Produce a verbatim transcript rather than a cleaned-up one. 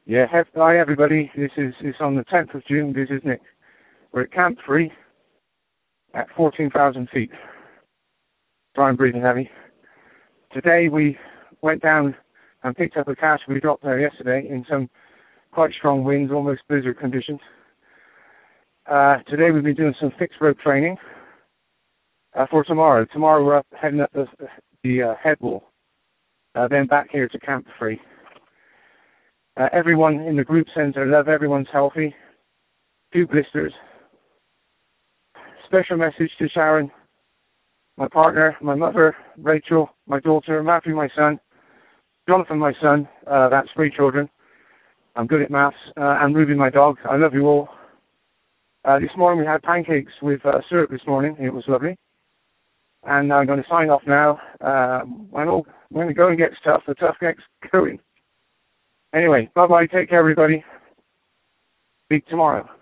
Yeah, he- hi everybody. This is it's on the tenth of June. This is Nick. We're at Camp Free at fourteen thousand feet. Sorry, I'm breathing heavy. Today we went down and picked up a cache we dropped there yesterday in some quite strong winds, almost blizzard conditions. Uh, today we've been doing some fixed rope training uh, for tomorrow. Tomorrow we're up, heading up the, the uh, head wall, uh, then back here to Camp Free. Uh, everyone in the group sends their love. Everyone's healthy. Few blisters. Special message to Sharon, my partner, my mother, Rachel, my daughter, Matthew, my son, Jonathan, my son. Uh, that's three children. I'm good at maths. Uh, and Ruby, my dog. I love you all. Uh, this morning we had pancakes with uh, syrup this morning. It was lovely. And I'm going to sign off now. Uh, when, all, when the going gets tough, the tough gets going. Anyway, bye-bye. Take care, everybody. Speak tomorrow.